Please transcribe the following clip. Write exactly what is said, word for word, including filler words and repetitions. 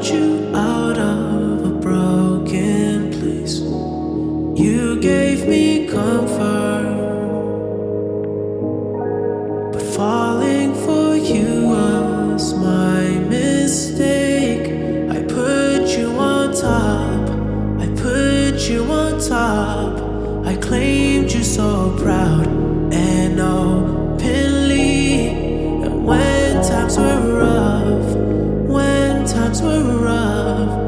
brought you out of a broken place. You gave me comfort, but falling for you was my mistake. I put you on top, I put you on top. I claimed you so proud and openly. And when times were rough, when times were rough,